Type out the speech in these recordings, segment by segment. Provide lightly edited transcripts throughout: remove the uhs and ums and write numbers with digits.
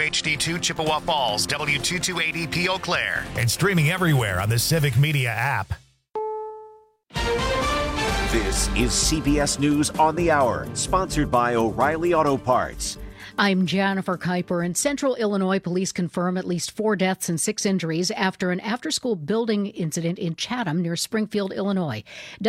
WHD2 Chippewa Falls, W228EP Eau Claire, and streaming everywhere on the Civic Media app. This is CBS News on the Hour, sponsored by O'Reilly Auto Parts. I'm Jennifer Kuiper. In Central Illinois, police confirm at least 4 deaths and 6 injuries after an after-school building incident in Chatham near Springfield, Illinois.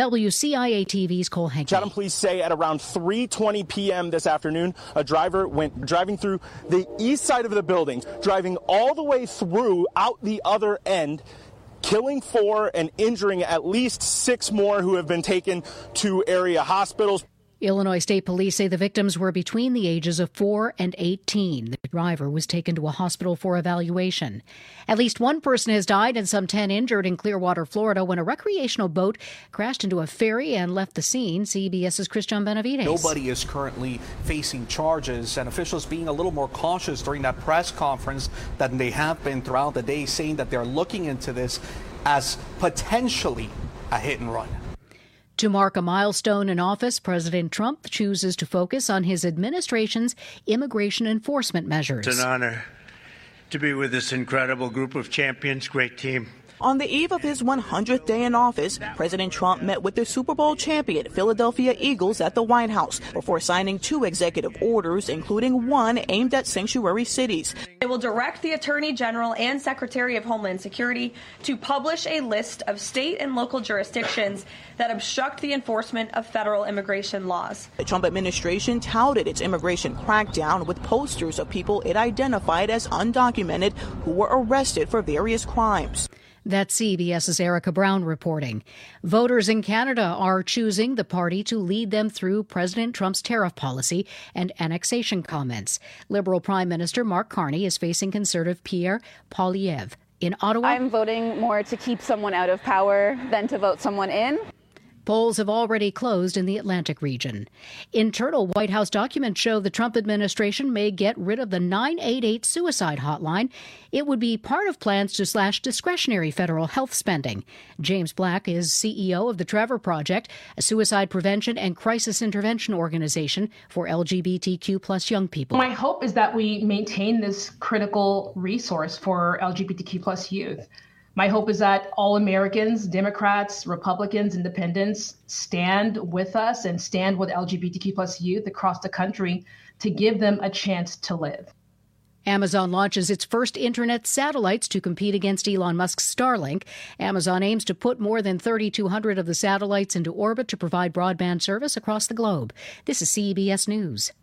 WCIA TV's Cole Henke. Chatham police say at around 3:20 p.m. this afternoon, a driver went driving through the east side of the building, driving all the way through out the other end, killing 4 and injuring at least 6 more who have been taken to area hospitals. Illinois State Police say the victims were between the ages of 4 and 18. The driver was taken to a hospital for evaluation. At least 1 person has died and some 10 injured in Clearwater, Florida, when a recreational boat crashed into a ferry and left the scene. CBS's Christian Benavides. Nobody is currently facing charges, and officials being a little more cautious during that press conference than they have been throughout the day, saying that they're looking into this as potentially a hit and run. To mark a milestone in office, President Trump chooses to focus on his administration's immigration enforcement measures. It's an honor to be with this incredible group of champions, great team. On the eve of his 100th day in office, President Trump met with the Super Bowl champion Philadelphia Eagles at the White House before signing 2 executive orders, including one aimed at sanctuary cities. It will direct the Attorney General and Secretary of Homeland Security to publish a list of state and local jurisdictions that obstruct the enforcement of federal immigration laws. The Trump administration touted its immigration crackdown with posters of people it identified as undocumented who were arrested for various crimes. That's CBS's Erica Brown reporting. Voters in Canada are choosing the party to lead them through President Trump's tariff policy and annexation comments. Liberal Prime Minister Mark Carney is facing Conservative Pierre Poilievre. In Ottawa, I'm voting more to keep someone out of power than to vote someone in. Polls have already closed in the Atlantic region. Internal White House documents show the Trump administration may get rid of the 988 suicide hotline. It would be part of plans to slash discretionary federal health spending. James Black is CEO of the Trevor Project, a suicide prevention and crisis intervention organization for LGBTQ plus young people. My hope is that we maintain this critical resource for LGBTQ plus youth. My hope is that all Americans, Democrats, Republicans, Independents stand with us and stand with LGBTQ plus youth across the country to give them a chance to live. Amazon launches its first internet satellites to compete against Elon Musk's Starlink. Amazon aims to put more than 3,200 of the satellites into orbit to provide broadband service across the globe. This is CBS News.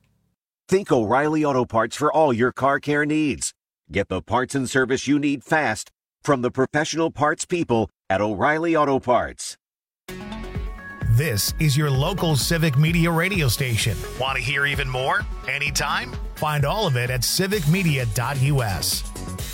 Think O'Reilly Auto Parts for all your car care needs. Get the parts and service you need fast from the professional parts people at O'Reilly Auto Parts. This is your local Civic Media radio station. Want to hear even more? Anytime? Find all of it at civicmedia.us.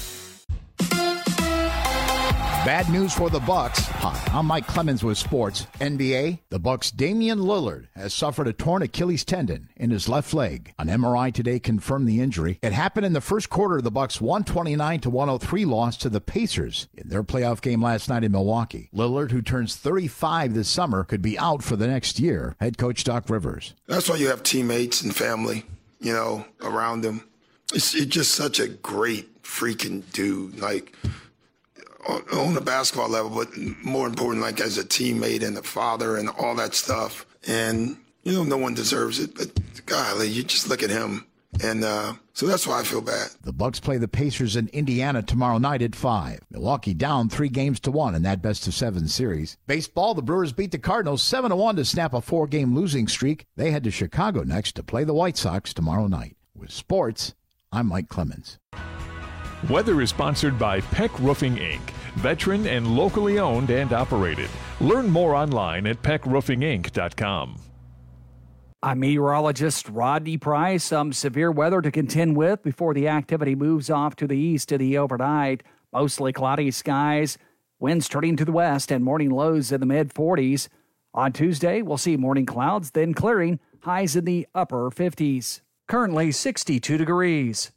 Bad news for the Bucks. Hi, I'm Mike Clemens with sports. NBA, the Bucks' Damian Lillard has suffered a torn Achilles tendon in his left leg. An MRI today confirmed the injury. It happened in the first quarter of the Bucks' 129-103 loss to the Pacers in their playoff game last night in Milwaukee. Lillard, who turns 35 this summer, could be out for the next year. Head coach Doc Rivers. That's why you have teammates and family, around him. It's just such a great freaking dude. Like, on the basketball level, but more important, like as a teammate and a father and all that stuff. And, no one deserves it, but golly, you just look at him. And so that's why I feel bad. The Bucks play the Pacers in Indiana tomorrow night at 5. Milwaukee down 3-1 in that best-of-7 series. Baseball, the Brewers beat the Cardinals 7-1 to snap a 4-game losing streak. They head to Chicago next to play the White Sox tomorrow night. With sports, I'm Mike Clemens. Weather is sponsored by Peck Roofing, Inc., veteran and locally owned and operated. Learn more online at peckroofinginc.com. I'm meteorologist Rodney Price. Some severe weather to contend with before the activity moves off to the east in the overnight. Mostly cloudy skies, winds turning to the west, and morning lows in the mid-40s. On Tuesday, we'll see morning clouds, then clearing, highs in the upper 50s. Currently 62 degrees.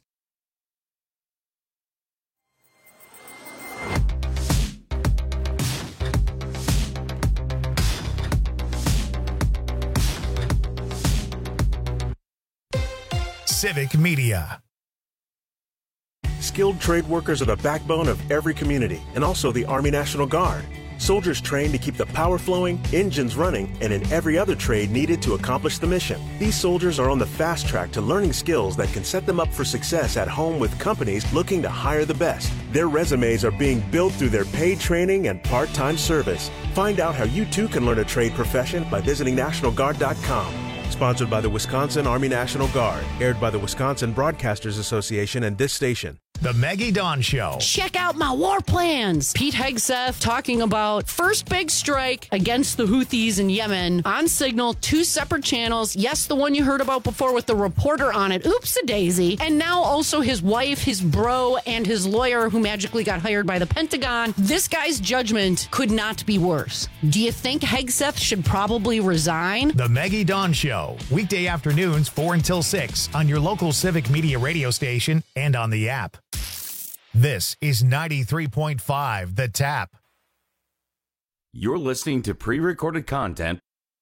Civic Media. Skilled trade workers are the backbone of every community and also the Army National Guard. Soldiers trained to keep the power flowing, engines running, and in every other trade needed to accomplish the mission. These soldiers are on the fast track to learning skills that can set them up for success at home with companies looking to hire the best. Their resumes are being built through their paid training and part-time service. Find out how you too can learn a trade profession by visiting NationalGuard.com. Sponsored by the Wisconsin Army National Guard. Aired by the Wisconsin Broadcasters Association and this station. The Maggie Dawn Show. Check out my war plans. Pete Hegseth talking about first big strike against the Houthis in Yemen on Signal, 2 separate channels. Yes, the one you heard about before with the reporter on it. Oops-a-daisy. And now also his wife, his bro, and his lawyer who magically got hired by the Pentagon. This guy's judgment could not be worse. Do you think Hegseth should probably resign? The Maggie Dawn Show. Weekday afternoons 4 until 6 on your local Civic Media radio station and on the app. This is 93.5 The Tap. You're listening to pre-recorded content.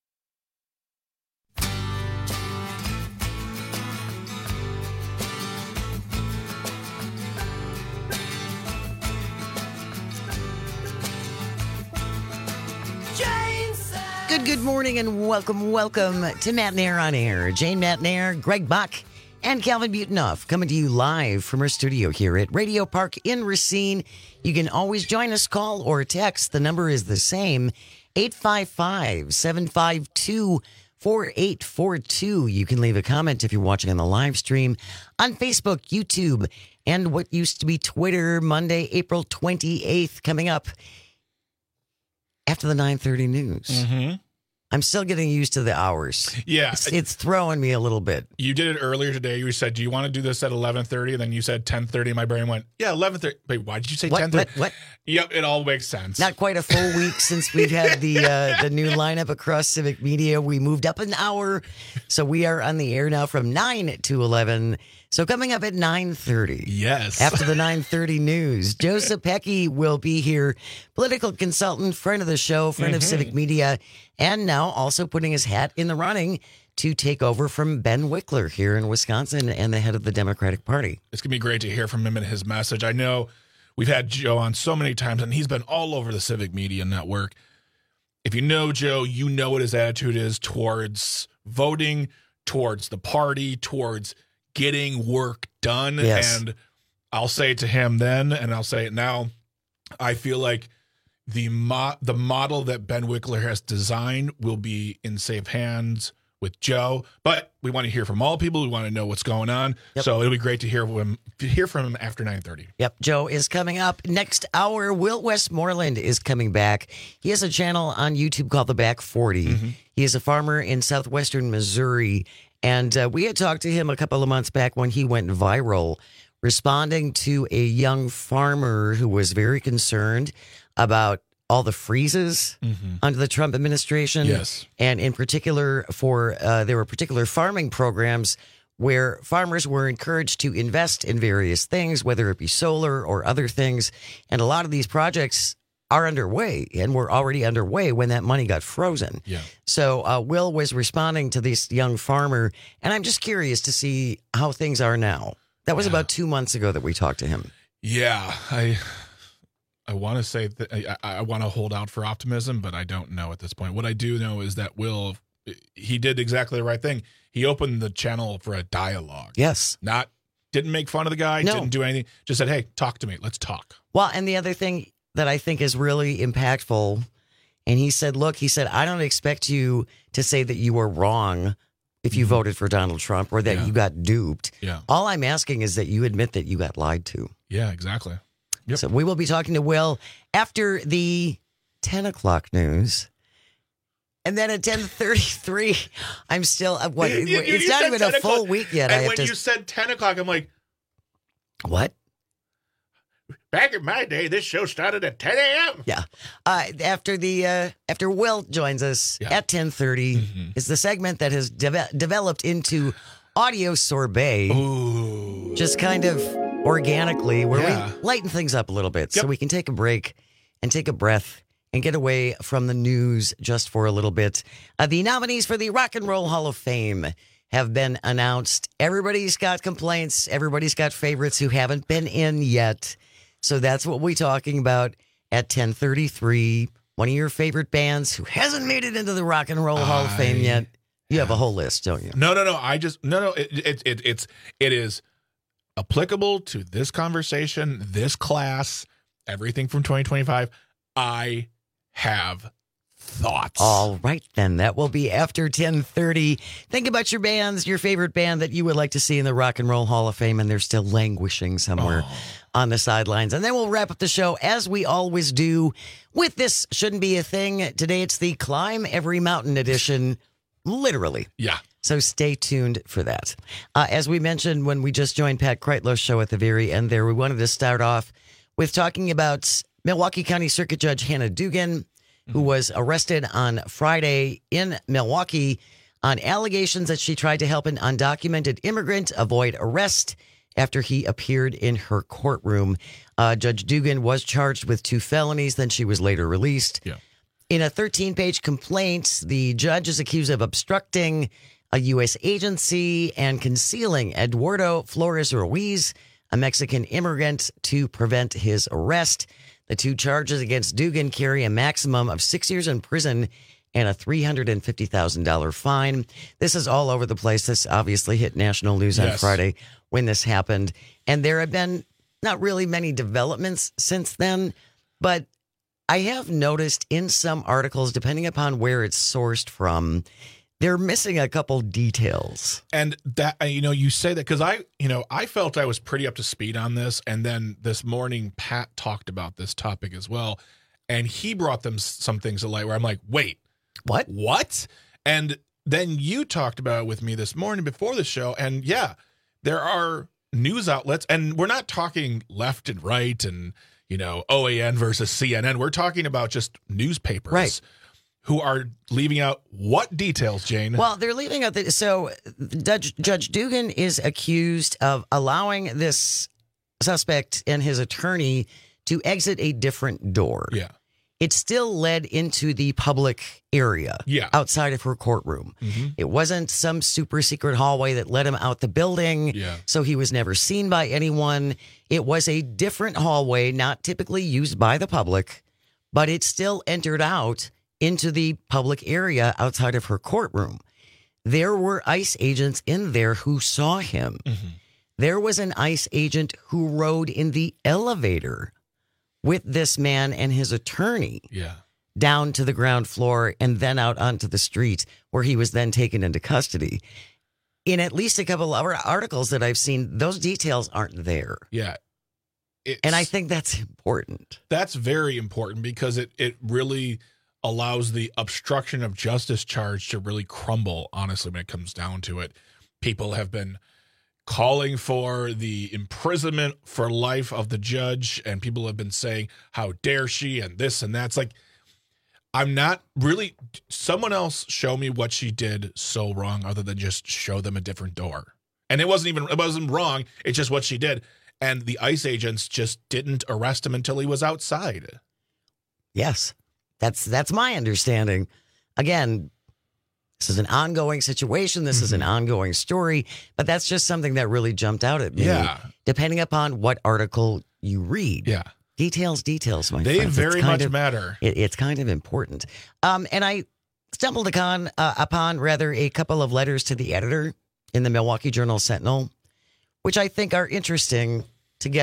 Good morning and welcome to Matt Nair on Air. Jane Matt Nair, Greg Buck, and Calvin Butonoff coming to you live from our studio here at Radio Park in Racine. You can always join us, call or text. The number is the same, 855-752-4842. You can leave a comment if you're watching on the live stream on Facebook, YouTube, and what used to be Twitter. Monday, April 28th, coming up after the 9:30 news. Mm-hmm. I'm still getting used to the hours. Yeah. It's throwing me a little bit. You did it earlier today. You said, do you want to do this at 11:30? And then you said 10:30. My brain went, yeah, 11:30. Wait, why did you say 10:30? What? Yep, it all makes sense. Not quite a full week since we've had the new lineup across Civic Media. We moved up an hour. So we are on the air now from 9 to 11. So coming up at 9:30. Yes. After the 9:30 news, Joe Zepecki will be here, political consultant, friend of the show, friend of Civic Media, and now also putting his hat in the running to take over from Ben Wickler here in Wisconsin and the head of the Democratic Party. It's going to be great to hear from him and his message. I know we've had Joe on so many times, and he's been all over the Civic Media Network. If you know Joe, you know what his attitude is towards voting, towards the party, towards getting work done. Yes. And I'll say it to him then, and I'll say it now. I feel like the model that Ben Wickler has designed will be in safe hands with Joe, but we want to hear from all people. We want to know what's going on. Yep. So it'll be great to hear from him after 9:30. Yep, Joe is coming up next hour. Will Westmoreland is coming back. He has a channel on YouTube called The Back 40. He is a farmer in southwestern Missouri, and we had talked to him a couple of months back when he went viral, responding to a young farmer who was very concerned about all the freezes under the Trump administration. Yes. And in particular, there were particular farming programs where farmers were encouraged to invest in various things, whether it be solar or other things. And a lot of these projects are underway and were already underway when that money got frozen. Yeah. So Will was responding to this young farmer, and I'm just curious to see how things are now. That was about 2 months ago that we talked to him. Yeah, I want to say that I want to hold out for optimism, but I don't know at this point. What I do know is that Will, he did exactly the right thing. He opened the channel for a dialogue. Yes. Didn't make fun of the guy, didn't do anything. Just said, hey, talk to me. Let's talk. Well, and the other thing that I think is really impactful, and he said, I don't expect you to say that you were wrong if you voted for Donald Trump or that you got duped. Yeah. All I'm asking is that you admit that you got lied to. Yeah, exactly. Yep. So we will be talking to Will after the 10 o'clock news. And then at 10:33, I'm still, it's not even a full week yet. And you said 10 o'clock, I'm like, what? Back in my day, this show started at 10 a.m. Yeah. After Will joins us at 10:30 is the segment that has developed into Audio Sorbet. Ooh. Just kind of organically, where we lighten things up a little bit so we can take a break and take a breath and get away from the news just for a little bit. The nominees for the Rock and Roll Hall of Fame have been announced. Everybody's got complaints. Everybody's got favorites who haven't been in yet. So that's what we're talking about at 10:33. One of your favorite bands who hasn't made it into the Rock and Roll Hall of Fame yet. You have a whole list, don't you? No. It is applicable to this conversation, this class, everything from 2025. I have thoughts. All right, then. That will be after 10:30. Think about your bands, your favorite band that you would like to see in the Rock and Roll Hall of Fame, and they're still languishing somewhere on the sidelines. And then we'll wrap up the show, as we always do, with This Shouldn't Be a Thing. Today it's the Climb Every Mountain edition, literally. Yeah. So stay tuned for that. As we mentioned when we just joined Pat Kreitlow's show at the very end there, we wanted to start off with talking about Milwaukee County Circuit Judge Hannah Dugan, who was arrested on Friday in Milwaukee on allegations that she tried to help an undocumented immigrant avoid arrest after he appeared in her courtroom. Judge Dugan was charged with 2 felonies, then she was later released. Yeah. In a 13-page complaint, the judge is accused of obstructing a U.S. agency and concealing Eduardo Flores Ruiz, a Mexican immigrant, to prevent his arrest. The 2 charges against Dugan carry a maximum of 6 years in prison and a $350,000 fine. This is all over the place. This obviously hit national news on Friday when this happened. And there have been not really many developments since then, but I have noticed in some articles, depending upon where it's sourced from, they're missing a couple details. And that, you say that because I felt I was pretty up to speed on this. And then this morning, Pat talked about this topic as well. And he brought them some things to light where I'm like, wait, what? And then you talked about it with me this morning before the show. And yeah, there are news outlets, and we're not talking left and right and, OAN versus CNN. We're talking about just newspapers. Right. Who are leaving out what details, Jane? Well, they're leaving out so Judge Dugan is accused of allowing this suspect and his attorney to exit a different door. Yeah. It still led into the public area outside of her courtroom. Mm-hmm. It wasn't some super secret hallway that led him out the building, so he was never seen by anyone. It was a different hallway, not typically used by the public, but it still entered out into the public area outside of her courtroom. There were ICE agents in there who saw him. Mm-hmm. There was an ICE agent who rode in the elevator with this man and his attorney down to the ground floor and then out onto the street, where he was then taken into custody. In at least a couple of articles that I've seen, those details aren't there. Yeah. And I think that's important. That's very important because it really allows the obstruction of justice charge to really crumble, honestly, when it comes down to it. People have been calling for the imprisonment for life of the judge, and people have been saying, how dare she, and this and that. It's like, I'm not really, someone else show me what she did so wrong other than just show them a different door. And it wasn't wrong, it's just what she did. And the ICE agents just didn't arrest him until he was outside. Yes, that's my understanding. Again, this is an ongoing situation. This is an ongoing story, but that's just something that really jumped out at me. Yeah. Depending upon what article you read. Yeah. Details, my They friends. very much matter. It's kind of important. And I stumbled upon a couple of letters to the editor in the Milwaukee Journal-Sentinel, which I think are interesting to get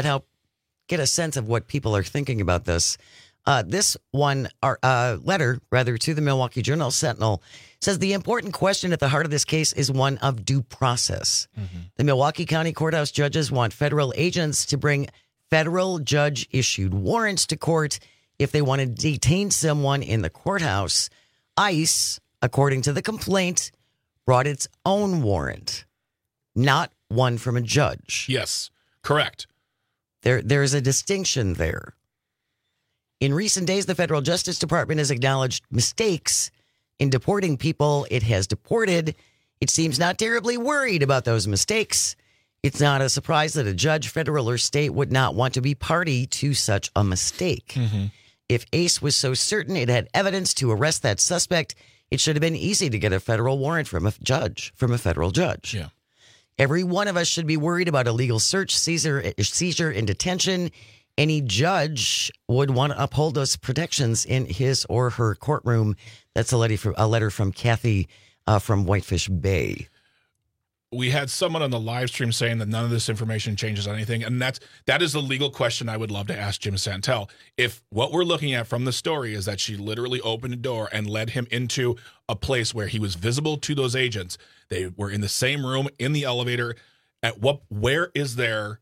a sense of what people are thinking about this. This one letter to the Milwaukee Journal-Sentinel says the important question at the heart of this case is one of due process. Mm-hmm. The Milwaukee County Courthouse judges want federal agents to bring federal judge-issued warrants to court if they want to detain someone in the courthouse. ICE, according to the complaint, brought its own warrant, not one from a judge. Yes, correct. There's a distinction there. In recent days, the Federal Justice Department has acknowledged mistakes in deporting people it has deported. It seems not terribly worried about those mistakes. It's not a surprise that a judge, federal or state, would not want to be party to such a mistake. Mm-hmm. If ACE was so certain it had evidence to arrest that suspect, It should have been easy to get a federal warrant from a federal judge. Yeah. Every one of us should be worried about illegal search, seizure, and detention. Any judge would want to uphold those protections in his or her courtroom. That's a letter from Kathy from Whitefish Bay. We had someone on the live stream saying that none of this information changes anything, and that is the legal question I would love to ask Jim Santel. If what we're looking at from the story is that she literally opened a door and led him into a place where he was visible to those agents, they were in the same room in the elevator. Where is there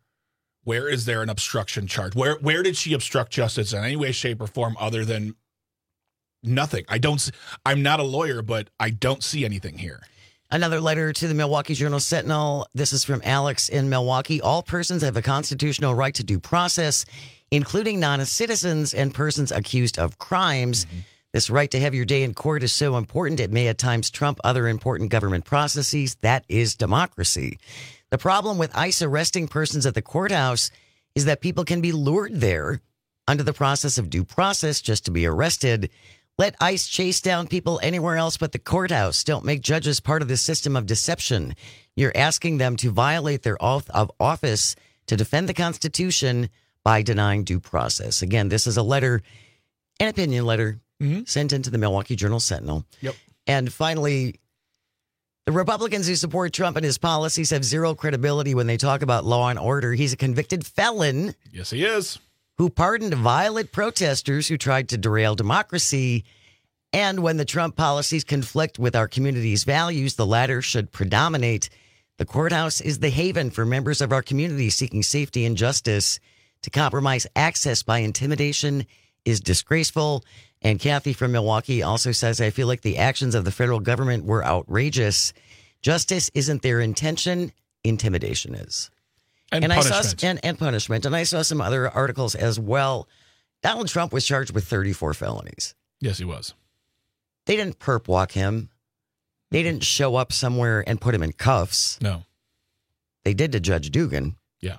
an obstruction charge? Where did she obstruct justice in any way, shape, or form other than nothing? I'm not a lawyer, but I don't see anything here. Another letter to the Milwaukee Journal-Sentinel. This is from Alex in Milwaukee. All persons have a constitutional right to due process, including non-citizens and persons accused of crimes. Mm-hmm. This right to have your day in court is so important it may at times trump other important government processes. That is democracy. The problem with ICE arresting persons at the courthouse is that people can be lured there under the process of due process just to be arrested. Let ICE chase down people anywhere else but the courthouse. Don't make judges part of the system of deception. You're asking them to violate their oath of office to defend the Constitution by denying due process. Again, this is a letter, an opinion letter, sent into the Milwaukee Journal-Sentinel. Yep. And finally, the Republicans who support Trump and his policies have zero credibility when they talk about law and order. He's a convicted felon. Yes, he is. Who pardoned violent protesters who tried to derail democracy. And when the Trump policies conflict with our community's values, the latter should predominate. The courthouse is the haven for members of our community seeking safety and justice. To compromise access by intimidation is disgraceful. And Kathy from Milwaukee also says, I feel like the actions of the federal government were outrageous. Justice isn't their intention. Intimidation is. And punishment. And punishment. And I saw some other articles as well. Donald Trump was charged with 34 felonies. Yes, he was. They didn't perp walk him. They didn't show up somewhere and put him in cuffs. No. They did to Judge Dugan. Yeah.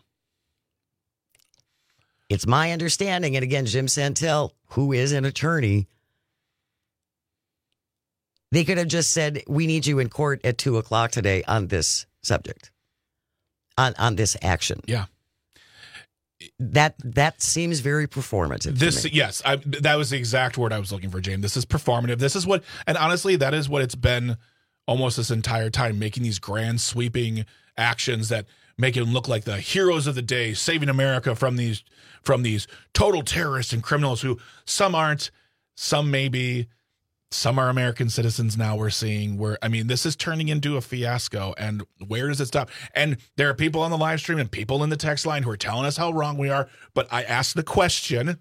It's my understanding, and again, Jim Santel, who is an attorney, they could have just said, we need you in court at 2:00 today on this subject. On this action. Yeah. That seems very performative. Yes, that was the exact word I was looking for, James. This is performative. This is what, and honestly, that is what it's been almost this entire time, making these grand sweeping actions that make it look like the heroes of the day, saving America from these total terrorists and criminals who some aren't, some may be. Some are American citizens now we're seeing this is turning into a fiasco. And where does it stop? And there are people on the live stream and people in the text line who are telling us how wrong we are. But I asked the question,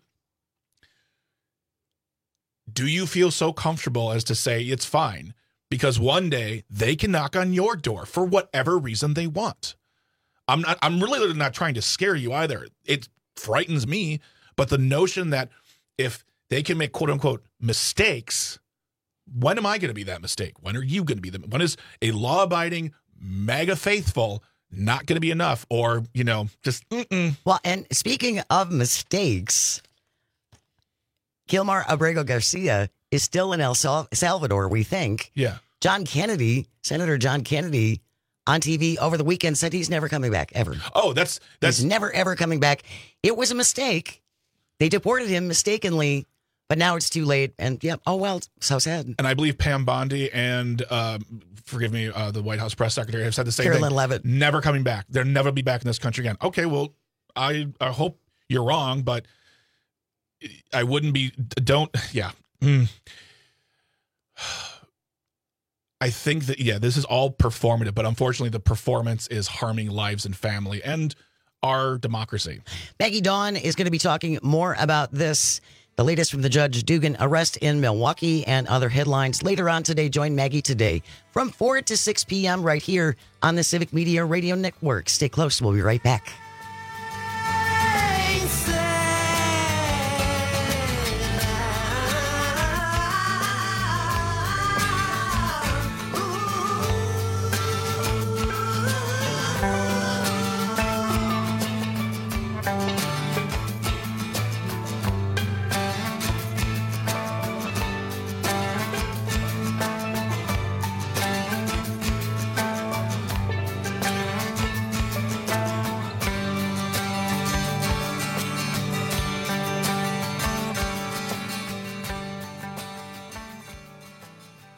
do you feel so comfortable as to say it's fine? Because one day they can knock on your door for whatever reason they want. I'm really not trying to scare you either. It frightens me. But the notion that if they can make quote unquote mistakes, when am I going to be that mistake? When are you going to be when is a law-abiding, mega faithful not going to be enough? Or, just Well, and speaking of mistakes, Gilmar Abrego Garcia is still in El Salvador, we think. Yeah. Senator John Kennedy, on TV over the weekend said he's never coming back, ever. Oh, He's never, ever coming back. It was a mistake. They deported him mistakenly. But now it's too late, and oh well, so sad. And I believe Pam Bondi and, forgive me, the White House press secretary have said the same Carolyn thing. Leavitt. Never coming back. They'll never be back in this country again. Okay, well, I hope you're wrong, but I wouldn't be, I think that, this is all performative, but unfortunately the performance is harming lives and family and our democracy. Maggie Dawn is going to be talking more about this. The latest from the Judge Dugan arrest in Milwaukee and other headlines later on today. Join Maggie today from 4 to 6 p.m. right here on the Civic Media Radio Network. Stay close. We'll be right back.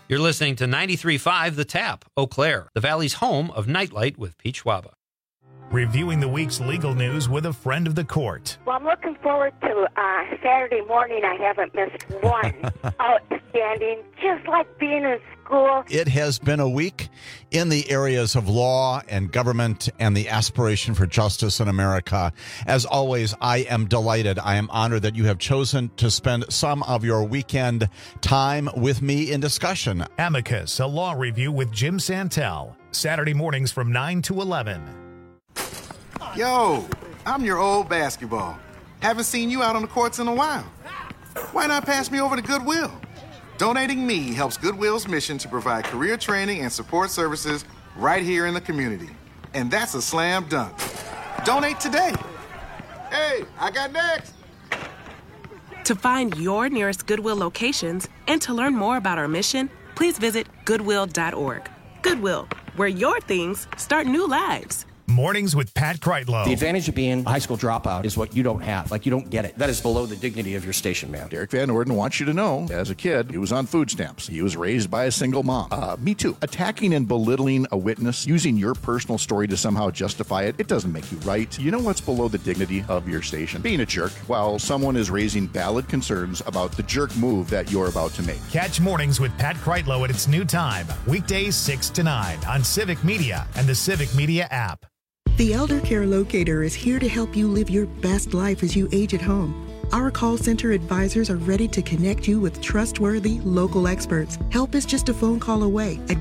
You're listening to 93.5 The Tap, Eau Claire, the Valley's home of Nightlight with Pete Schwaba. Reviewing the week's legal news with a friend of the court. Well, I'm looking forward to Saturday morning. I haven't missed one. Outstanding, just like being in school. It has been a week in the areas of law and government and the aspiration for justice in America. As always, I am delighted. I am honored that you have chosen to spend some of your weekend time with me in discussion. Amicus, a law review with Jim Santel. Saturday mornings from 9 to 11. Yo, I'm your old basketball. Haven't seen you out on the courts in a while. Why not pass me over to Goodwill? Donating me helps Goodwill's mission to provide career training and support services right here in the community. And that's a slam dunk. Donate today. Hey, I got next. To find your nearest Goodwill locations and to learn more about our mission, please visit Goodwill.org. Goodwill, where your things start new lives. Mornings with Pat Kreitlow. The advantage of being a high school dropout is what you don't have. Like, you don't get it. That is below the dignity of your station, man. Derek Van Orden wants you to know, as a kid, he was on food stamps. He was raised by a single mom. Me too. Attacking and belittling a witness, using your personal story to somehow justify it, it doesn't make you right. You know what's below the dignity of your station? Being a jerk while someone is raising valid concerns about the jerk move that you're about to make. Catch Mornings with Pat Kreitlow at its new time, weekdays 6 to 9 on Civic Media and the Civic Media app. The Elder Care Locator is here to help you live your best life as you age at home. Our call center advisors are ready to connect you with trustworthy local experts. Help is just a phone call away at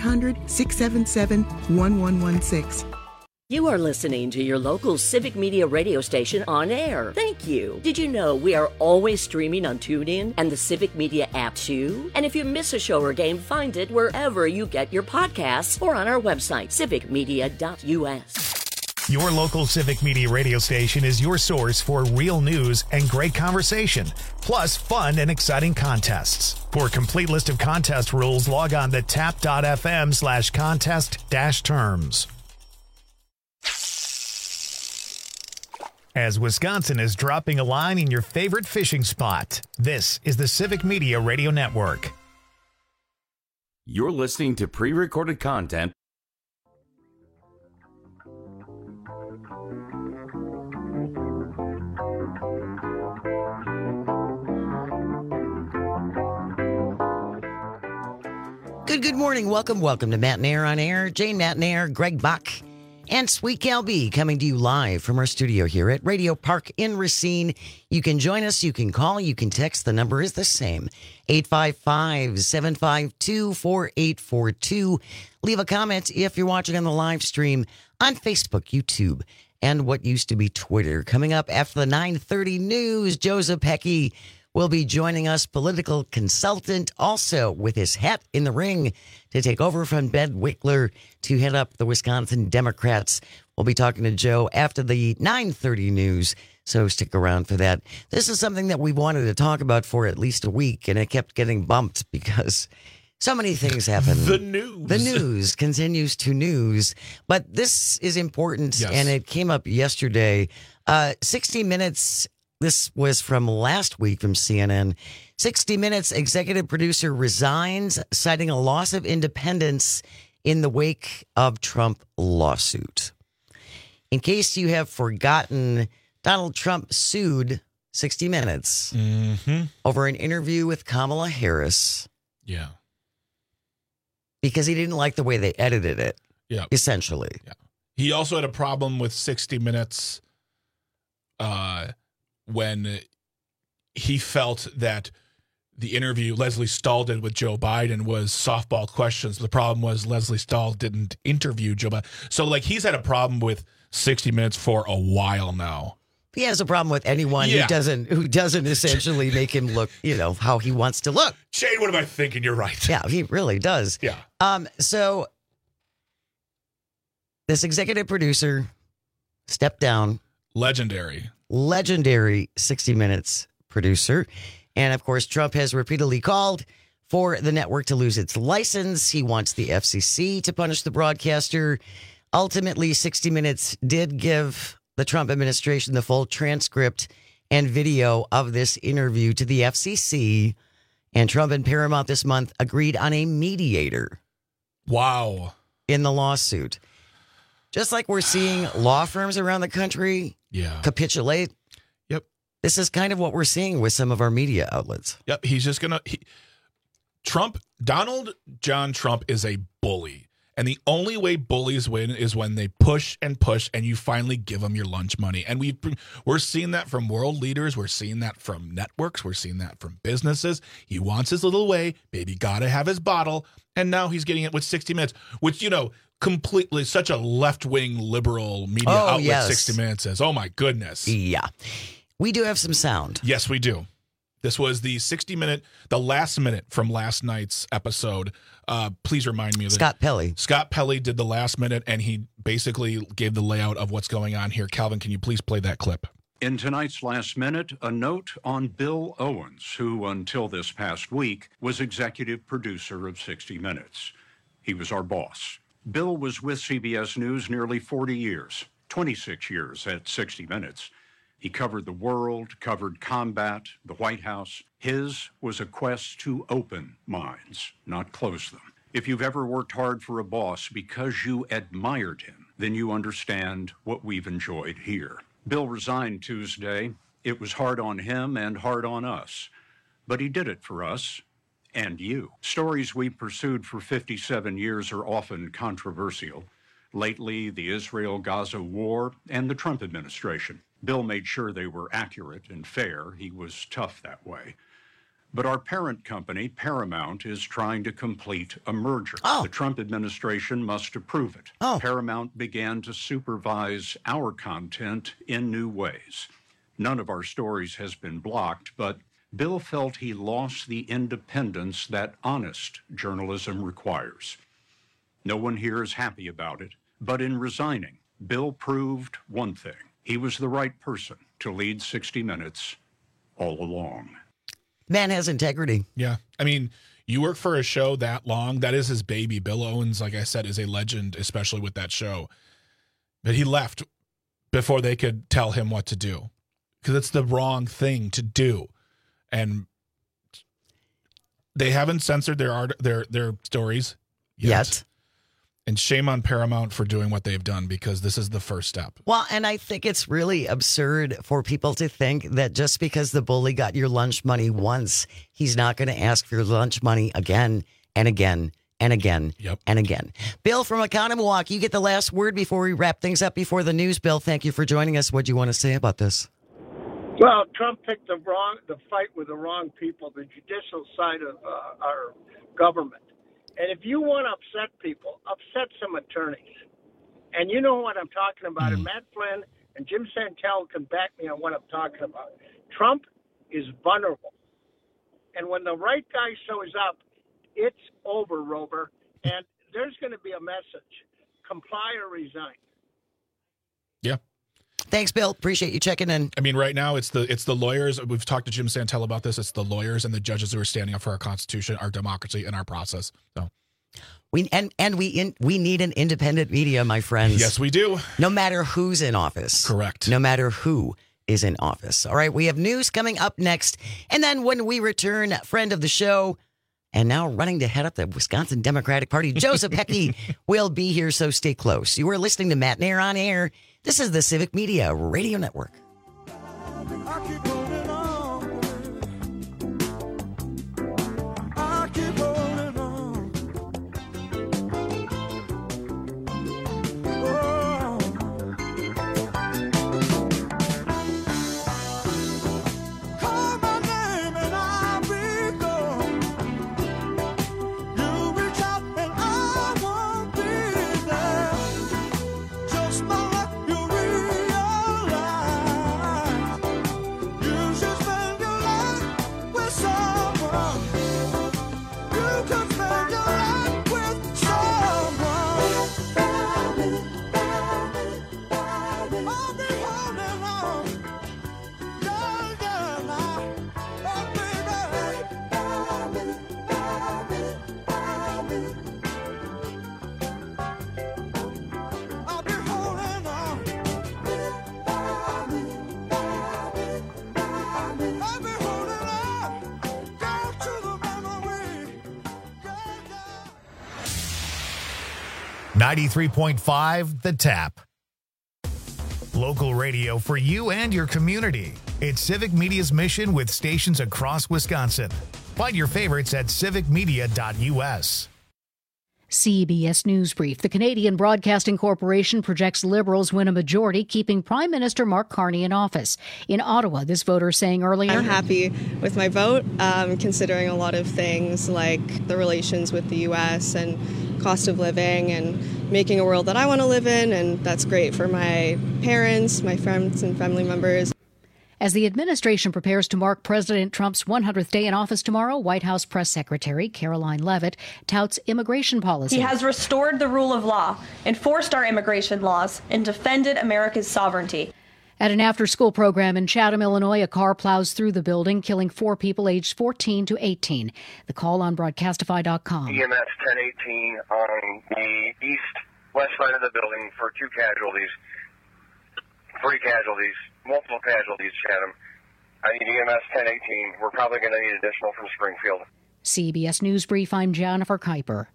1-800-677-1116. You are listening to your local Civic Media radio station on air. Thank you. Did you know we are always streaming on TuneIn and the Civic Media app too? And if you miss a show or game, find it wherever you get your podcasts or on our website, civicmedia.us. Your local Civic Media radio station is your source for real news and great conversation, plus fun and exciting contests. For a complete list of contest rules, log on to tap.fm/contest-terms. As Wisconsin is dropping a line in your favorite fishing spot, this is the Civic Media Radio Network. You're listening to pre-recorded content. Good morning. Welcome to Matt and Air on Air. Jane, Matt and Air, Greg Bach, and Sweet Cal B coming to you live from our studio here at Radio Park in Racine. You can join us, you can call, you can text. The number is the same, 855-752-4842. Leave a comment if you're watching on the live stream on Facebook, YouTube, and what used to be Twitter. Coming up after the 9:30 news, Joe Zepecki will be joining us, political consultant, also with his hat in the ring to take over from Ben Wickler to head up the Wisconsin Democrats. We'll be talking to Joe after the 9:30 news, so stick around for that. This is something that we wanted to talk about for at least a week, and it kept getting bumped because so many things happen. The news. The news continues to news, but this is important, Yes. and it came up yesterday. 60 Minutes. This was from last week from CNN. 60 Minutes executive producer resigns, citing a loss of independence in the wake of Trump lawsuit. In case you have forgotten, Donald Trump sued 60 Minutes over an interview with Kamala Harris. Yeah. Because he didn't like the way they edited it. Yeah. Essentially. Yeah. He also had a problem with 60 Minutes when he felt that the interview Leslie Stahl did with Joe Biden was softball questions. The problem was Leslie Stahl didn't interview Joe Biden. So, like, he's had a problem with 60 Minutes for a while now. He has a problem with anyone who doesn't essentially make him look, how he wants to look. Shane, what am I thinking? You're right. Yeah, he really does. Yeah. So this executive producer stepped down. Legendary 60 Minutes producer. And of course, Trump has repeatedly called for the network to lose its license. He wants the FCC to punish the broadcaster. Ultimately, 60 Minutes did give the Trump administration the full transcript and video of this interview to the FCC. And Trump and Paramount this month agreed on a mediator. Wow. In the lawsuit. Just like we're seeing law firms around the country capitulate. Yep. This is kind of what we're seeing with some of our media outlets. Yep. He's just going to... Donald John Trump is a bully. And the only way bullies win is when they push and push and you finally give them your lunch money. And we're seeing that from world leaders. We're seeing that from networks. We're seeing that from businesses. He wants his little way. Baby got to have his bottle. And now he's getting it with 60 Minutes, which, completely such a left-wing liberal media outlet. Yes. 60 Minutes is. Oh, my goodness. Yeah. We do have some sound. Yes, we do. This was the 60-minute, the last minute from last night's episode. Please remind me of Scott Pelley. Scott Pelley did the last minute, and he basically gave the layout of what's going on here. Calvin, can you please play that clip? In tonight's last minute, a note on Bill Owens, who until this past week was executive producer of 60 Minutes. He was our boss. Bill was with CBS News nearly 40 years, 26 years at 60 Minutes. He covered the world, covered combat, the White House. His was a quest to open minds, not close them. If you've ever worked hard for a boss because you admired him, then you understand what we've enjoyed here. Bill resigned Tuesday. It was hard on him and hard on us. But he did it for us and you. Stories we pursued for 57 years are often controversial. Lately, the Israel-Gaza war and the Trump administration. Bill made sure they were accurate and fair. He was tough that way. But our parent company, Paramount, is trying to complete a merger. The Trump administration must approve it. Paramount began to supervise our content in new ways. None of our stories has been blocked, but Bill felt he lost the independence that honest journalism requires. No one here is happy about it, but in resigning, Bill proved one thing. He was the right person to lead 60 Minutes all along. Man has integrity. Yeah. I mean, you work for a show that long. That is his baby. Bill Owens, like I said, is a legend, especially with that show. But he left before they could tell him what to do because it's the wrong thing to do. And they haven't censored their stories yet. And shame on Paramount for doing what they've done because this is the first step. Well, and I think it's really absurd for people to think that just because the bully got your lunch money once, he's not going to ask for your lunch money again and again and again and again. Bill from Oconomowoc, you get the last word before we wrap things up before the news. Bill, thank you for joining us. What do you want to say about this? Well, Trump picked the fight with the wrong people, the judicial side of our government. And if you want to upset people, upset some attorneys. And you know what I'm talking about. And Matt Flynn and Jim Santel can back me on what I'm talking about. Trump is vulnerable. And when the right guy shows up, it's over, Rover. And there's going to be a message. Comply or resign. Yeah. Thanks, Bill. Appreciate you checking in. I mean, right now it's the lawyers. We've talked to Jim Santel about this. It's the lawyers and the judges who are standing up for our Constitution, our democracy, and our process. So we need an independent media, my friends. Yes, we do. No matter who's in office. Correct. No matter who is in office. All right, we have news coming up next. And then when we return, friend of the show, and now running to head up the Wisconsin Democratic Party, Joseph Heckey will be here, so stay close. You are listening to Matt Nair on Air. This is the Civic Media Radio Network. Just my luck, you realize 93.5 The Tap. Local radio for you and your community. It's Civic Media's mission with stations across Wisconsin. Find your favorites at civicmedia.us. CBS News Brief. The Canadian Broadcasting Corporation projects Liberals win a majority, keeping Prime Minister Mark Carney in office. In Ottawa, this voter saying earlier, I'm happy with my vote, considering a lot of things like the relations with the U.S. and cost of living and making a world that I want to live in, and that's great for my parents, my friends, and family members. As the administration prepares to mark President Trump's 100th day in office tomorrow, White House Press Secretary Caroline Leavitt touts immigration policy. He has restored the rule of law, enforced our immigration laws, and defended America's sovereignty. At an after-school program in Chatham, Illinois, a car plows through the building, killing 4 people aged 14 to 18. The call on Broadcastify.com. EMS 1018 on the east-west side of the building for 2 casualties. 3 casualties. Multiple casualties, Chatham. I need EMS 1018. We're probably going to need additional from Springfield. CBS News Brief, I'm Jennifer Kuiper.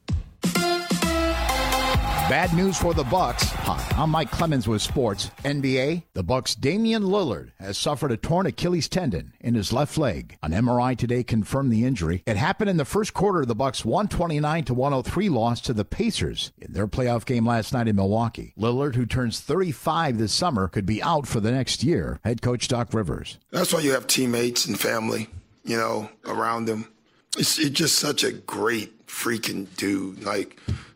Bad news for the Bucks. Hi, I'm Mike Clemens with sports. NBA, the Bucks' Damian Lillard has suffered a torn Achilles tendon in his left leg. An MRI today confirmed the injury. It happened in the first quarter of the Bucks' 129-103 loss to the Pacers in their playoff game last night in Milwaukee. Lillard, who turns 35 this summer, could be out for the next year. Head coach Doc Rivers. That's why you have teammates and family, around him. It's just such a great freaking dude. Like,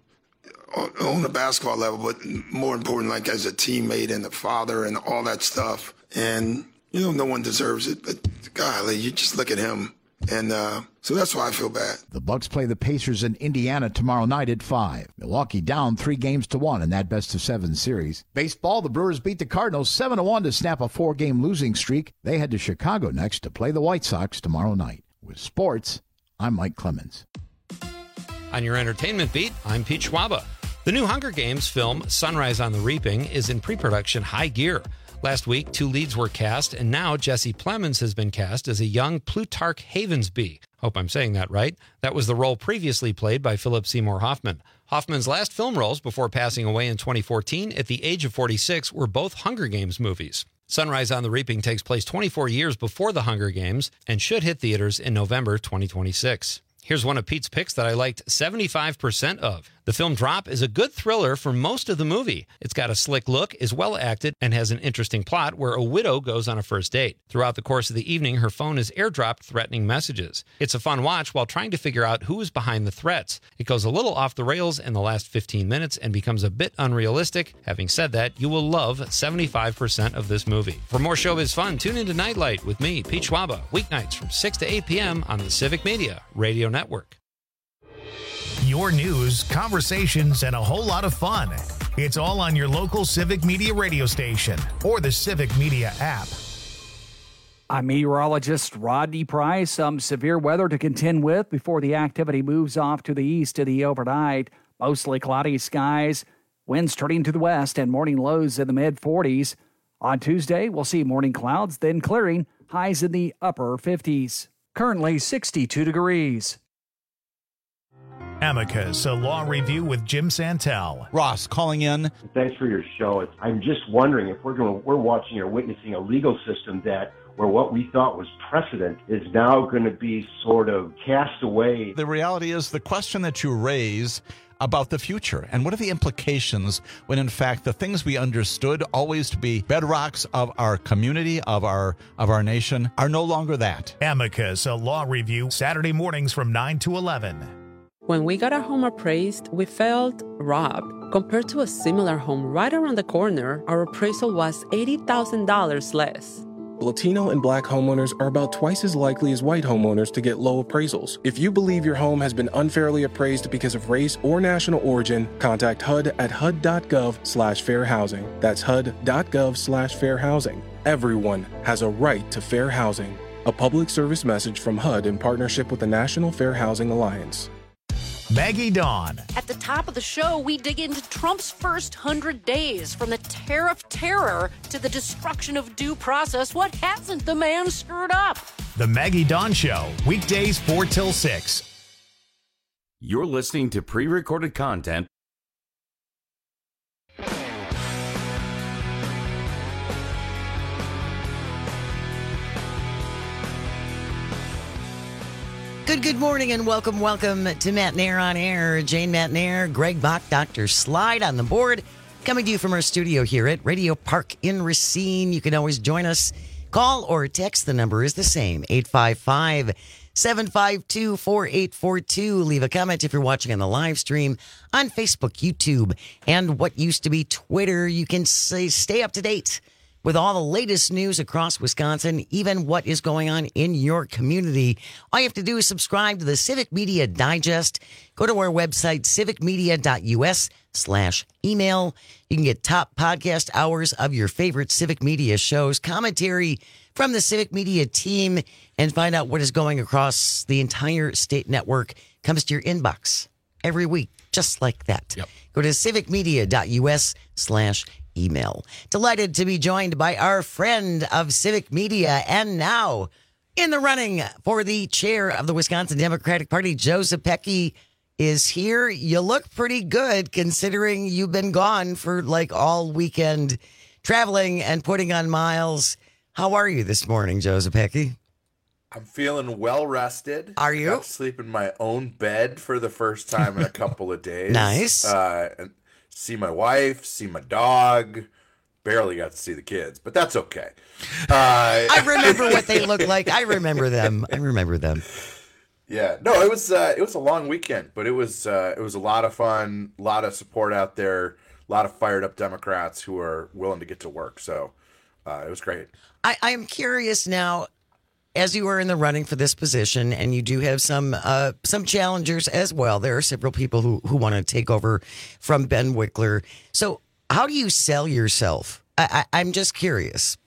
on the basketball level, but more important, like as a teammate and a father and all that stuff. And, no one deserves it, but golly, you just look at him. And so that's why I feel bad. The Bucks play the Pacers in Indiana tomorrow night at 5. Milwaukee down 3-1 in that best-of-7 series. Baseball, the Brewers beat the Cardinals 7-1 to snap a 4-game losing streak. They head to Chicago next to play the White Sox tomorrow night. With sports, I'm Mike Clemens. On your entertainment beat, I'm Pete Schwaba. The new Hunger Games film, Sunrise on the Reaping, is in pre-production high gear. Last week, 2 leads were cast, and now Jesse Plemons has been cast as a young Plutarch Havensby. Hope I'm saying that right. That was the role previously played by Philip Seymour Hoffman. Hoffman's last film roles before passing away in 2014 at the age of 46 were both Hunger Games movies. Sunrise on the Reaping takes place 24 years before the Hunger Games and should hit theaters in November 2026. Here's one of Pete's picks that I liked 75% of. The film Drop is a good thriller for most of the movie. It's got a slick look, is well acted, and has an interesting plot where a widow goes on a first date. Throughout the course of the evening, her phone is airdropped threatening messages. It's a fun watch while trying to figure out who is behind the threats. It goes a little off the rails in the last 15 minutes and becomes a bit unrealistic. Having said that, you will love 75% of this movie. For more showbiz fun, tune into Nightlight with me, Pete Schwaba, weeknights from 6 to 8 p.m. on the Civic Media Radio Network. Your news, conversations, and a whole lot of fun. It's all on your local Civic Media radio station or the Civic Media app. I'm meteorologist Rodney Price. Some severe weather to contend with before the activity moves off to the east to the overnight. Mostly cloudy skies, winds turning to the west, and morning lows in the mid-40s. On Tuesday, we'll see morning clouds, then clearing, highs in the upper 50s. Currently 62 degrees. Amicus, a law review with Jim Santel. Ross calling in. Thanks for your show. I'm just wondering if we're watching or witnessing a legal system where what we thought was precedent is now going to be sort of cast away. The reality is the question that you raise about the future and what are the implications when in fact the things we understood always to be bedrocks of our community, of our nation, are no longer that. Amicus, a law review, Saturday mornings from 9 to 11. When we got our home appraised, we felt robbed. Compared to a similar home right around the corner, our appraisal was $80,000 less. Latino and Black homeowners are about twice as likely as white homeowners to get low appraisals. If you believe your home has been unfairly appraised because of race or national origin, contact HUD at HUD.gov/fair housing. That's HUD.gov/fair housing. Everyone has a right to fair housing. A public service message from HUD in partnership with the National Fair Housing Alliance. Maggie Dawn. At the top of the show, we dig into Trump's first 100 days, from the tariff terror to the destruction of due process. What hasn't the man screwed up? The Maggie Dawn Show, weekdays 4 till 6. You're listening to pre-recorded content Good morning and welcome to Matt Nair on Air. Jane Matt Nair, Greg Bach, Dr. Slide on the board. Coming to you from our studio here at Radio Park in Racine. You can always join us. Call or text. The number is the same, 855-752-4842. Leave a comment if you're watching on the live stream on Facebook, YouTube, and what used to be Twitter. You can stay up to date with all the latest news across Wisconsin, even what is going on in your community. All you have to do is subscribe to the Civic Media Digest. Go to our website, civicmedia.us/email. You can get top podcast hours of your favorite Civic Media shows, commentary from the Civic Media team, and find out what is going across the entire state network. Comes to your inbox every week, just like that. Yep. Go to civicmedia.us/email. Delighted to be joined by our friend of Civic Media and now in the running for the chair of the Wisconsin Democratic Party, Joe Zepecki is here. You look pretty good considering you've been gone for like all weekend traveling and putting on miles. How are you this morning, Joe Zepecki? I'm feeling well rested. Are you? Got to sleep in my own bed for the first time in a couple of days. Nice. And see my wife, see my dog. Barely got to see the kids, but that's okay. I remember what they look like. I remember them. Yeah, no, it was a long weekend, but it was a lot of fun, a lot of support out there, a lot of fired up Democrats who are willing to get to work. So it was great. I am curious now, as you are in the running for this position, and you do have some challengers as well. There are several people who want to take over from Ben Wickler. So how do you sell yourself? I'm just curious.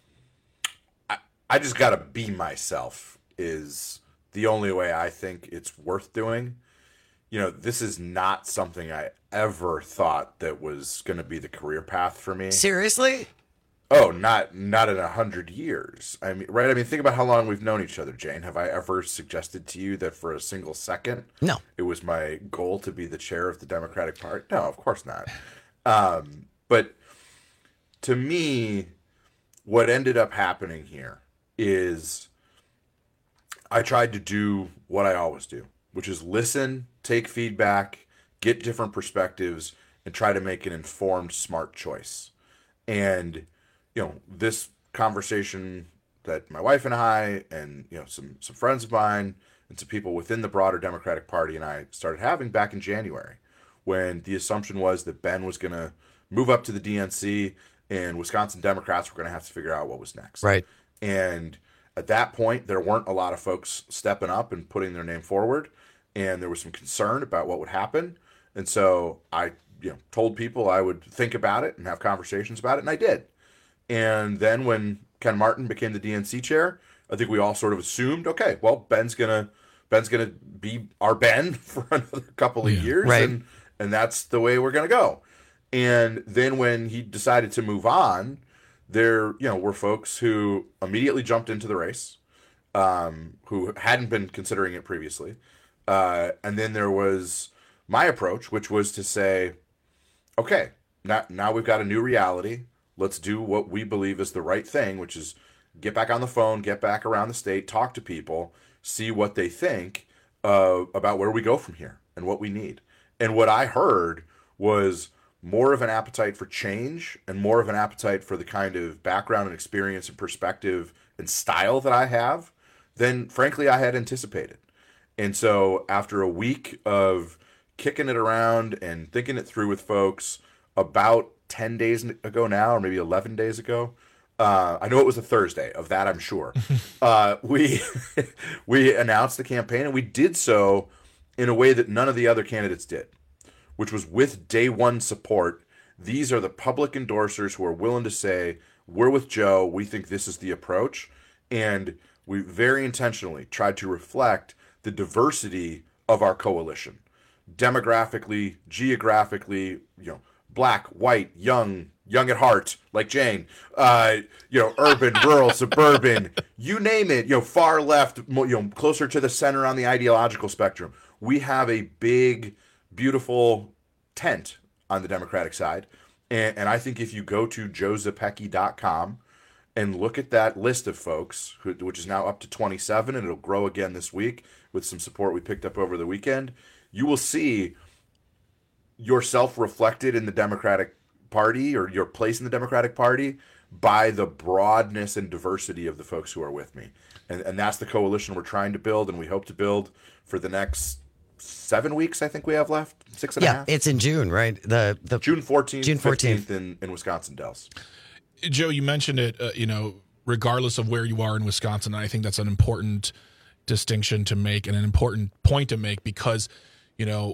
I just got to be myself is the only way I think it's worth doing. You know, this is not something I ever thought that was going to be the career path for me. Seriously? Oh, not in 100 years. I mean, right? I mean, think about how long we've known each other, Jane. Have I ever suggested to you that for a single second, no, it was my goal to be the chair of the Democratic Party? No, of course not. But to me, what ended up happening here is I tried to do what I always do, which is listen, take feedback, get different perspectives, and try to make an informed, smart choice. And you know, this conversation that my wife and I and, you know, some friends of mine and some people within the broader Democratic Party and I started having back in January, when the assumption was that Ben was going to move up to the DNC and Wisconsin Democrats were going to have to figure out what was next. Right. And at that point, there weren't a lot of folks stepping up and putting their name forward. And there was some concern about what would happen. And so I, told people I would think about it and have conversations about it. And I did. And then when Ken Martin became the DNC chair, I think we all sort of assumed, okay, well, Ben's gonna be our Ben for another couple of years, right. and that's the way we're gonna go. And then when he decided to move on, there were folks who immediately jumped into the race, who hadn't been considering it previously, and then there was my approach, which was to say, okay, now we've got a new reality. Let's do what we believe is the right thing, which is get back on the phone, get back around the state, talk to people, see what they think about where we go from here and what we need. And what I heard was more of an appetite for change and more of an appetite for the kind of background and experience and perspective and style that I have than, frankly, I had anticipated. And so after a week of kicking it around and thinking it through with folks, about 10 days ago now, or maybe 11 days ago, I know it was a Thursday, of that I'm sure, we announced the campaign, and we did so in a way that none of the other candidates did, which was with day one support. These are the public endorsers who are willing to say, we're with Joe, we think this is the approach, and we very intentionally tried to reflect the diversity of our coalition, demographically, geographically, Black, white, young at heart, like Jane, urban, rural, suburban, you name it, far left, closer to the center on the ideological spectrum. We have a big, beautiful tent on the Democratic side. And I think if you go to joezepecki.com and look at that list of folks, which is now up to 27, and it'll grow again this week with some support we picked up over the weekend, you will see yourself reflected in the Democratic Party, or your place in the Democratic Party, by the broadness and diversity of the folks who are with me. And that's the coalition we're trying to build, and we hope to build for the next 7 weeks, I think we have left. 6.5. Yeah, it's in June, right? The June 14th, June 14th. 15th in Wisconsin Dells. Joe, you mentioned it, regardless of where you are in Wisconsin, I think that's an important distinction to make and an important point to make because, the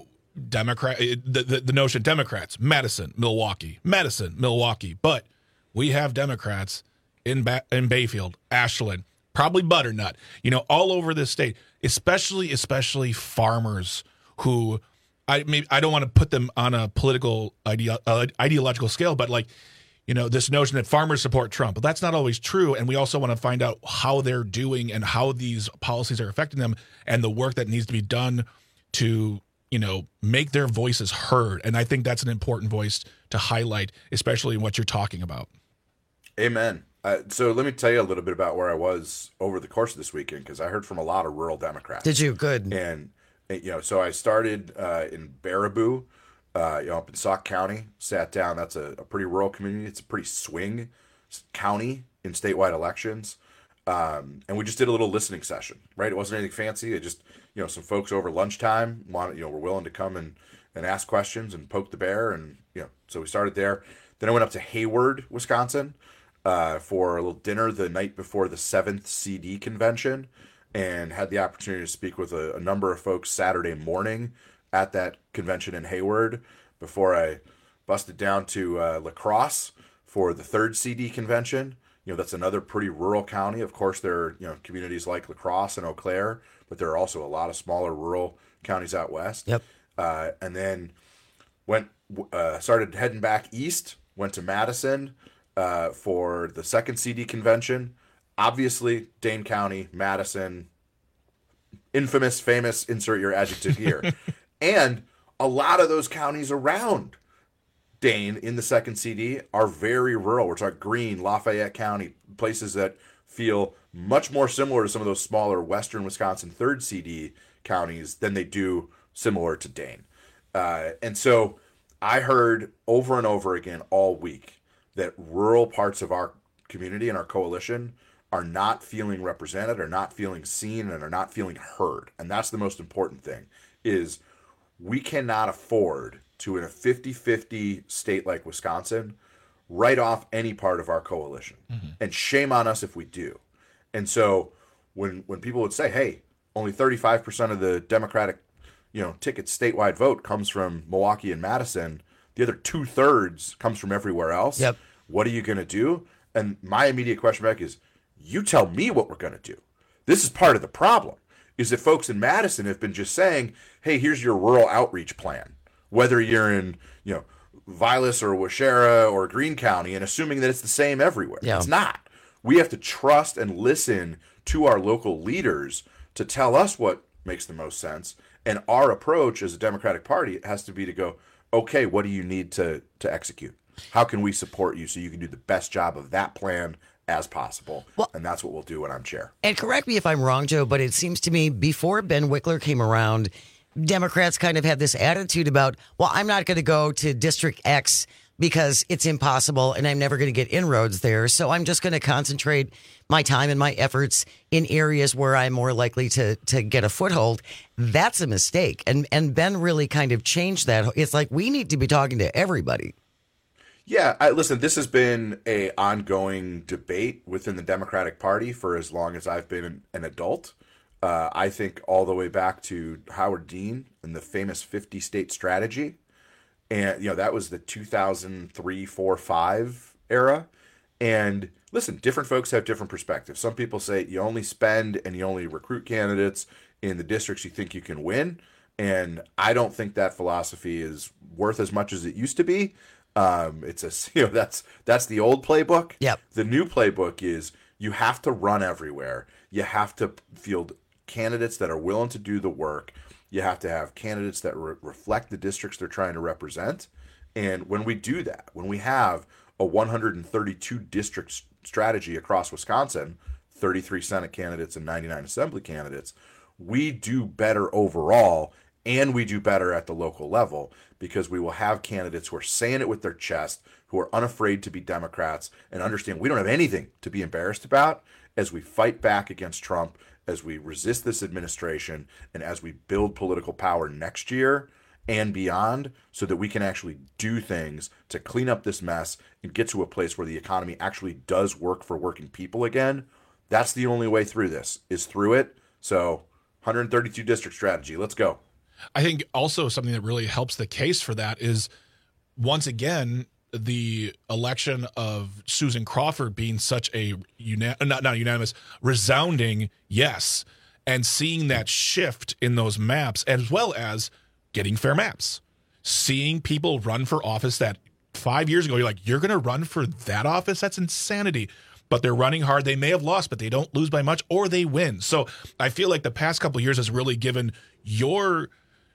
notion Democrats, Madison, Milwaukee, but we have Democrats in Bayfield, Ashland, probably Butternut, all over this state, especially farmers who I don't want to put them on a political ideological scale, but this notion that farmers support Trump. But that's not always true. And we also want to find out how they're doing and how these policies are affecting them and the work that needs to be done to, make their voices heard. And I think that's an important voice to highlight, especially in what you're talking about. Amen. So let me tell you a little bit about where I was over the course of this weekend, because I heard from a lot of rural Democrats. Did you? Good. And so I started in Baraboo, up in Sauk County, sat down. That's a pretty rural community. It's a pretty swing county in statewide elections. And we just did a little listening session, right? It wasn't anything fancy. It just, some folks over lunchtime were willing to come and ask questions and poke the bear. And, so we started there. Then I went up to Hayward, Wisconsin, for a little dinner the night before the 7th CD convention, and had the opportunity to speak with a number of folks Saturday morning at that convention in Hayward before I busted down to La Crosse for the 3rd CD convention. That's another pretty rural county. Of course, there are, communities like La Crosse and Eau Claire, but there are also a lot of smaller rural counties out west. Yep. And then started heading back east, went to Madison for the 2nd CD convention. Obviously, Dane County, Madison, infamous, famous, insert your adjective here. And a lot of those counties around Dane in the 2nd CD are very rural. We're talking Greene, Lafayette County, places that feel much more similar to some of those smaller western Wisconsin 3rd CD counties than they do similar to Dane. And so I heard over and over again all week that rural parts of our community and our coalition are not feeling represented, are not feeling seen, and are not feeling heard. And that's the most important thing, is we cannot afford to, in a 50-50 state like Wisconsin, write off any part of our coalition. Mm-hmm. And shame on us if we do. And so when people would say, hey, only 35% of the Democratic ticket statewide vote comes from Milwaukee and Madison, the other 2/3 comes from everywhere else. Yep. What are you going to do? And my immediate question back is, you tell me what we're going to do. This is part of the problem, is that folks in Madison have been just saying, hey, here's your rural outreach plan, whether you're in, Vilas or Waushara or Greene County, and assuming that it's the same everywhere. Yeah. It's not. We have to trust and listen to our local leaders to tell us what makes the most sense. And our approach as a Democratic Party has to be to go, okay, what do you need to execute? How can we support you so you can do the best job of that plan as possible? Well, and that's what we'll do when I'm chair. And correct me if I'm wrong, Joe, but it seems to me before Ben Wickler came around, Democrats kind of had this attitude about, well, I'm not going to go to District X because it's impossible and I'm never going to get inroads there. So I'm just going to concentrate my time and my efforts in areas where I'm more likely to get a foothold. That's a mistake. And Ben really kind of changed that. It's like we need to be talking to everybody. Yeah, listen, this has been an ongoing debate within the Democratic Party for as long as I've been an adult. I think all the way back to Howard Dean and the famous 50-state strategy. And, that was the 2003, 4, 5 era. And listen, different folks have different perspectives. Some people say you only spend and you only recruit candidates in the districts you think you can win. And I don't think that philosophy is worth as much as it used to be. It's that's the old playbook. Yep. The new playbook is you have to run everywhere. You have to field candidates that are willing to do the work. You have to have candidates that reflect the districts they're trying to represent. And when we do that, when we have a 132 district strategy across Wisconsin, 33 Senate candidates and 99 Assembly candidates, we do better overall, and we do better at the local level because we will have candidates who are saying it with their chest, who are unafraid to be Democrats and understand we don't have anything to be embarrassed about as we fight back against Trump, as we resist this administration, and as we build political power next year and beyond so that we can actually do things to clean up this mess and get to a place where the economy actually does work for working people again. That's the only way through this, is through it. So 132 district strategy. Let's go. I think also something that really helps the case for that is, once again, the election of Susan Crawford being such a not unanimous, resounding yes, and seeing that shift in those maps, as well as getting fair maps, seeing people run for office that 5 years ago you're like, you're going to run for that office? That's insanity. But they're running hard. They may have lost, but they don't lose by much, or they win. So I feel like the past couple of years has really given your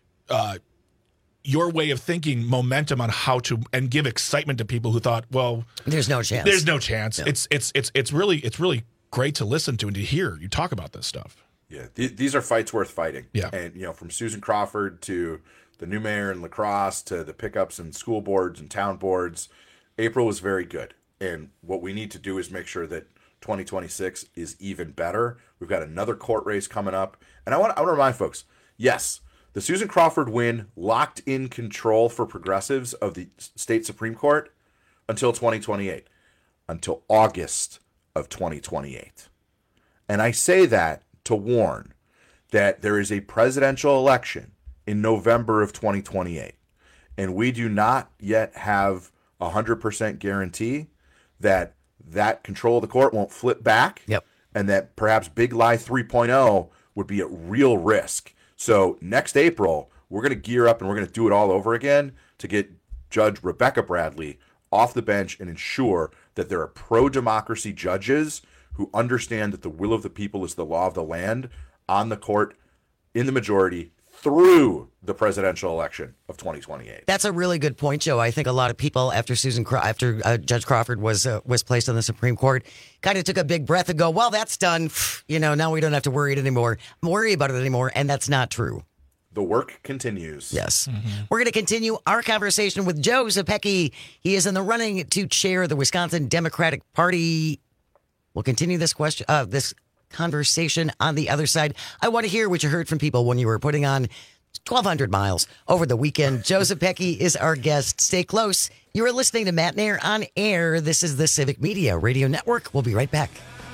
way of thinking momentum on how to, and give excitement to people who thought, well, there's no chance. There's no chance. No. It's really great to listen to and to hear you talk about this stuff. Yeah, these are fights worth fighting. Yeah, and from Susan Crawford to the new mayor in La Crosse to the pickups in school boards and town boards, April was very good. And what we need to do is make sure that 2026 is even better. We've got another court race coming up. And I want to remind folks, yes, the Susan Crawford win locked in control for progressives of the state Supreme Court until 2028, until August of 2028. And I say that to warn that there is a presidential election in November of 2028. And we do not yet have 100% guarantee that control of the court won't flip back. Yep. And that perhaps Big Lie 3.0 would be at real risk. So next April, we're going to gear up and we're going to do it all over again to get Judge Rebecca Bradley off the bench and ensure that there are pro-democracy judges who understand that the will of the people is the law of the land on the court in the majority through the presidential election of 2028. That's a really good point, Joe. I think a lot of people after Judge Crawford was placed on the Supreme Court kind of took a big breath and go, well, that's done. Now we don't have to worry about it anymore. And that's not true. The work continues. Yes. Mm-hmm. We're going to continue our conversation with Joe Zepecki. He is in the running to chair the Wisconsin Democratic Party. We'll continue this conversation on the other side. I want to hear what you heard from people when you were putting on 1,200 miles over the weekend. Joe Zepecki is our guest. Stay close. You are listening to Matt Nair on Air. This is the Civic Media Radio Network. We'll be right back.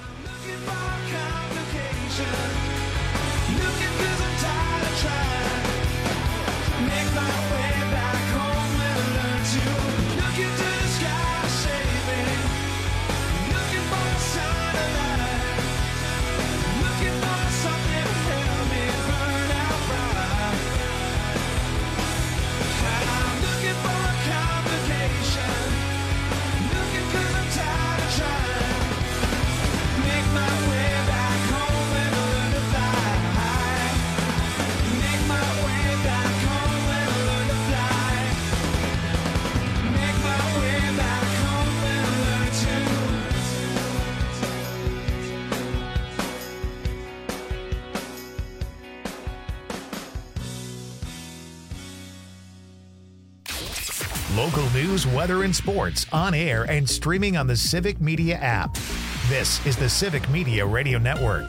Local news, weather, and sports on air and streaming on the Civic Media app. This is the Civic Media Radio Network.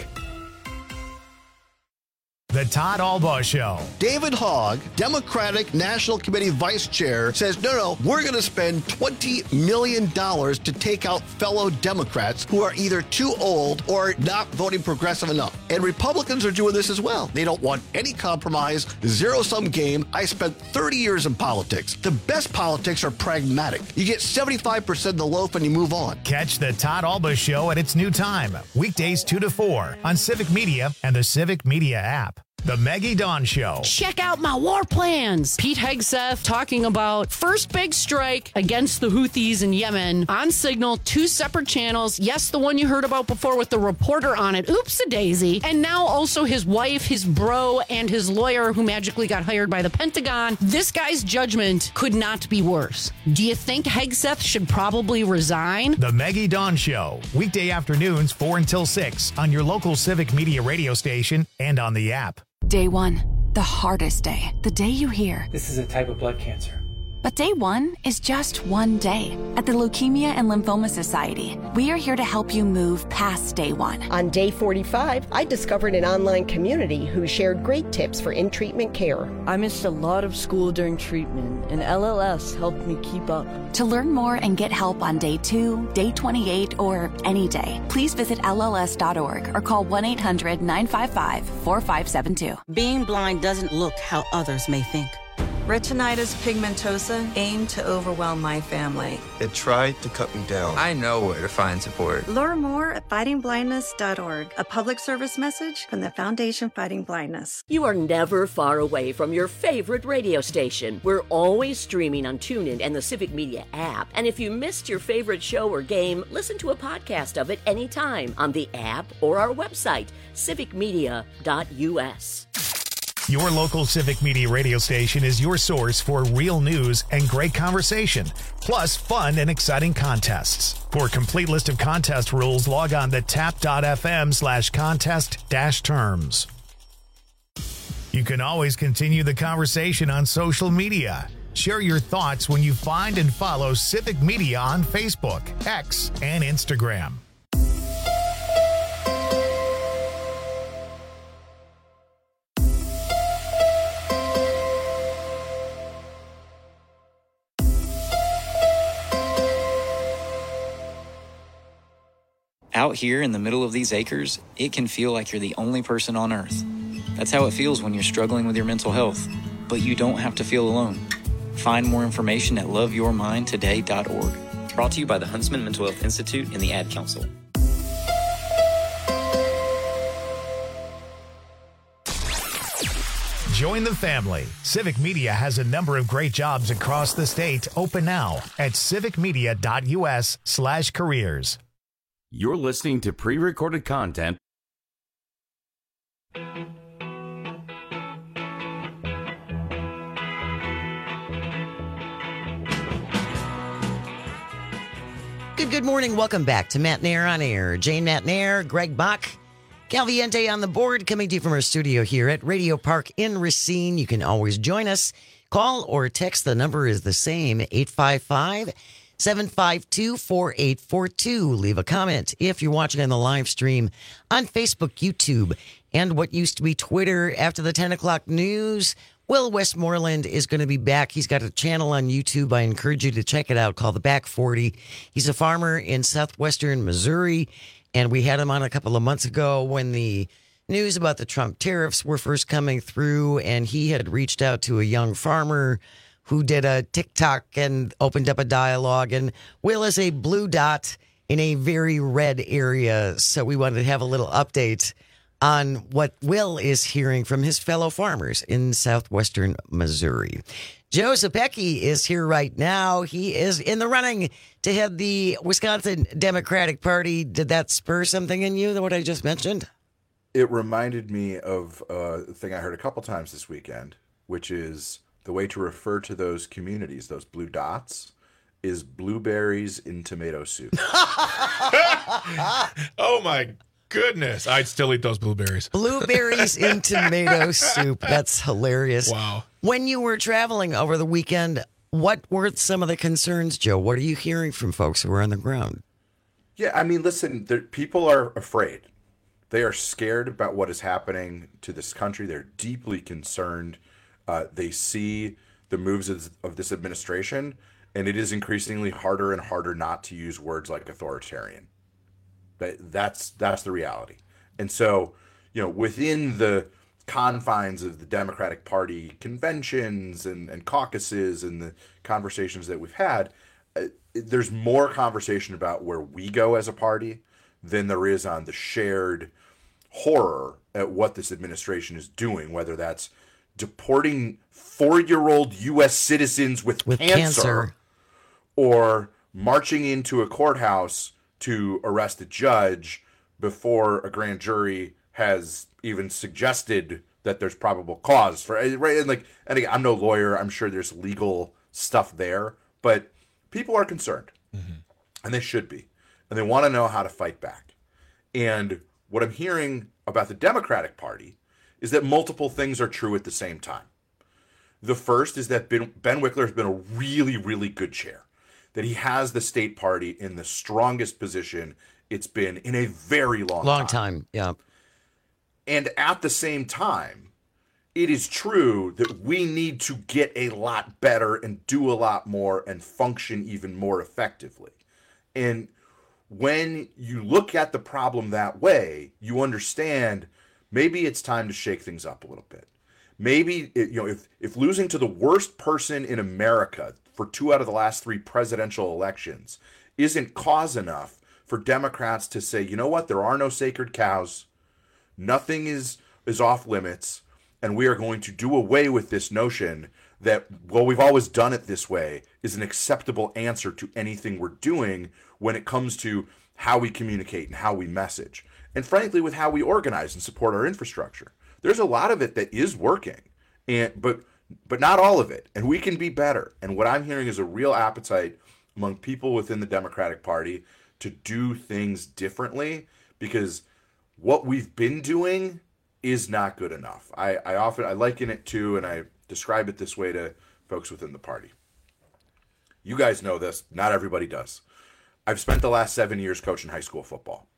The Todd Albaugh Show. David Hogg, Democratic National Committee Vice Chair, says, no, we're going to spend $20 million to take out fellow Democrats who are either too old or not voting progressive enough. And Republicans are doing this as well. They don't want any compromise, zero-sum game. I spent 30 years in politics. The best politics are pragmatic. You get 75% of the loaf and you move on. Catch the Todd Albaugh Show at its new time, weekdays 2 to 4 on Civic Media and the Civic Media app. The Maggie Dawn Show. Check out my war plans. Pete Hegseth talking about first big strike against the Houthis in Yemen on Signal, 2 separate channels. Yes, the one you heard about before with the reporter on it. Oops-a-daisy. And now also his wife, his bro, and his lawyer who magically got hired by the Pentagon. This guy's judgment could not be worse. Do you think Hegseth should probably resign? The Maggie Dawn Show. Weekday afternoons 4 until 6 on your local Civic Media radio station and on the app. Day 1, the hardest day. The day you hear, "This is a type of blood cancer." But day 1 is just one day. At the Leukemia and Lymphoma Society, we are here to help you move past day 1. On day 45, I discovered an online community who shared great tips for in-treatment care. I missed a lot of school during treatment, and LLS helped me keep up. To learn more and get help on day 2, day 28, or any day, please visit LLS.org or call 1-800-955-4572. Being blind doesn't look how others may think. Retinitis pigmentosa aimed to overwhelm my family. It tried to cut me down. I know where to find support. Learn more at fightingblindness.org, a public service message from the Foundation Fighting Blindness. You are never far away from your favorite radio station. We're always streaming on TuneIn and the Civic Media app. And if you missed your favorite show or game, listen to a podcast of it anytime on the app or our website, civicmedia.us. Your local Civic Media radio station is your source for real news and great conversation, plus fun and exciting contests. For a complete list of contest rules, log on to tap.fm/contest-terms. You can always continue the conversation on social media. Share your thoughts when you find and follow Civic Media on Facebook, X, and Instagram. Out here in the middle of these acres, it can feel like you're the only person on Earth. That's how it feels when you're struggling with your mental health. But you don't have to feel alone. Find more information at loveyourmindtoday.org. Brought to you by the Huntsman Mental Health Institute and the Ad Council. Join the family. Civic Media has a number of great jobs across the state open now at civicmedia.us/careers. You're listening to pre-recorded content. Good morning. Welcome back to Matt Nair on Air. Jane Matt Nair, Greg Bach, Calviente on the board, coming to you from our studio here at Radio Park in Racine. You can always join us. Call or text. The number is the same, 855-752-4842. Leave a comment if you're watching on the live stream on Facebook, YouTube, and what used to be Twitter after the 10 o'clock news. Will Westmoreland is going to be back. He's got a channel on YouTube. I encourage you to check it out called The Back 40. He's a farmer in southwestern Missouri, and we had him on a couple of months ago when the news about the Trump tariffs were first coming through, and he had reached out to a young farmer who did a TikTok and opened up a dialogue. And Will is a blue dot in a very red area, so we wanted to have a little update on what Will is hearing from his fellow farmers in southwestern Missouri. Joe Zepecki is here right now. He is in the running to head the Wisconsin Democratic Party. Did that spur something in you, what I just mentioned? It reminded me of a thing I heard a couple times this weekend, which is the way to refer to those communities, those blue dots, is blueberries in tomato soup. Oh, my goodness. I'd still eat those blueberries. Blueberries in tomato soup. That's hilarious. Wow. When you were traveling over the weekend, what were some of the concerns, Joe? What are you hearing from folks who are on the ground? Yeah, I mean, listen, people are afraid. They are scared about what is happening to this country. They're deeply concerned. They see the moves of this administration, and it is increasingly harder and harder not to use words like authoritarian. That's the reality. And so, within the confines of the Democratic Party conventions and caucuses and the conversations that we've had, there's more conversation about where we go as a party than there is on the shared horror at what this administration is doing, whether that's deporting 4-year-old U.S. citizens with cancer or marching into a courthouse to arrest a judge before a grand jury has even suggested that there's probable cause for, right? And again, I'm no lawyer. I'm sure there's legal stuff there, but people are concerned, and they should be, and they want to know how to fight back. And what I'm hearing about the Democratic Party is that multiple things are true at the same time. The first is that Ben Wickler has been a really, really good chair, that he has the state party in the strongest position it's been in a very long time. Yeah. And at the same time, it is true that we need to get a lot better and do a lot more and function even more effectively. And when you look at the problem that way, you understand maybe it's time to shake things up a little bit. Maybe, if losing to the worst person in America for 2 out of the last 3 presidential elections isn't cause enough for Democrats to say, you know what, there are no sacred cows, nothing is off limits, and we are going to do away with this notion that, well, we've always done it this way is an acceptable answer to anything we're doing when it comes to how we communicate and how we message. And frankly, with how we organize and support our infrastructure. There's a lot of it that is working, but not all of it. And we can be better. And what I'm hearing is a real appetite among people within the Democratic Party to do things differently, because what we've been doing is not good enough. I liken it to, and I describe it this way to folks within the party. You guys know this. Not everybody does. I've spent the last 7 years coaching high school football.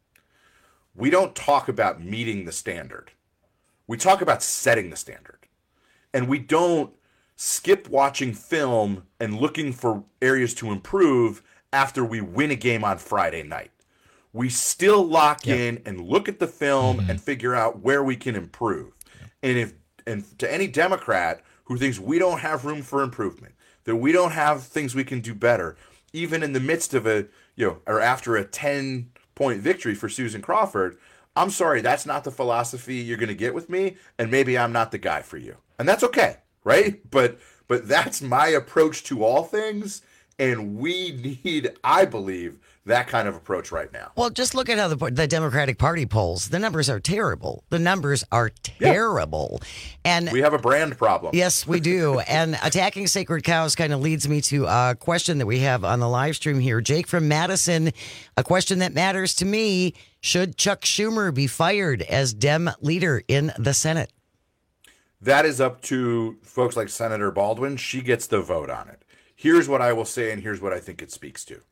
We don't talk about meeting the standard. We talk about setting the standard. And we don't skip watching film and looking for areas to improve after we win a game on Friday night. We still lock in and look at the film and figure out where we can improve. And to any Democrat who thinks we don't have room for improvement, that we don't have things we can do better, even in the midst of or after a 10-point victory for Susan Crawford, I'm sorry, that's not the philosophy you're going to get with me, and maybe I'm not the guy for you. And that's okay, right? But that's my approach to all things, and we need, I believe, that kind of approach right now. Well, just look at how the Democratic Party polls. The numbers are terrible. The numbers are terrible. And we have a brand problem. Yes, we do. And attacking sacred cows kind of leads me to a question that we have on the live stream here. Jake from Madison, a question that matters to me. Should Chuck Schumer be fired as Dem leader in the Senate? That is up to folks like Senator Baldwin. She gets the vote on it. Here's what I will say, and here's what I think it speaks to.